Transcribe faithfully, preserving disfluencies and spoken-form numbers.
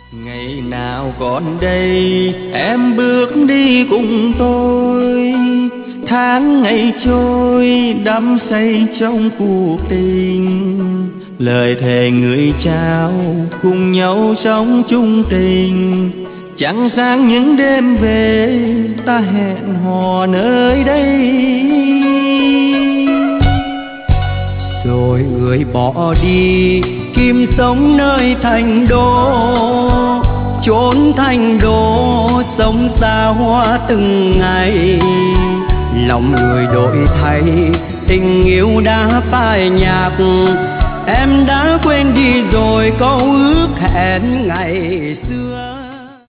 Ngày nào còn đây em bước đi cùng tôi, tháng ngày trôi đắm say trong cuộc tình. Lời thề người trao cùng nhau sống chung tình, chẳng sáng những đêm về ta hẹn hò nơi đây. Rồi người bỏ đi kim sống nơi thành đô, chốn thành đô sống xa hoa từng ngày. Lòng người đổi thay tình yêu đã phai nhạt, em đã quên đi rồi câu ước hẹn ngày xưa.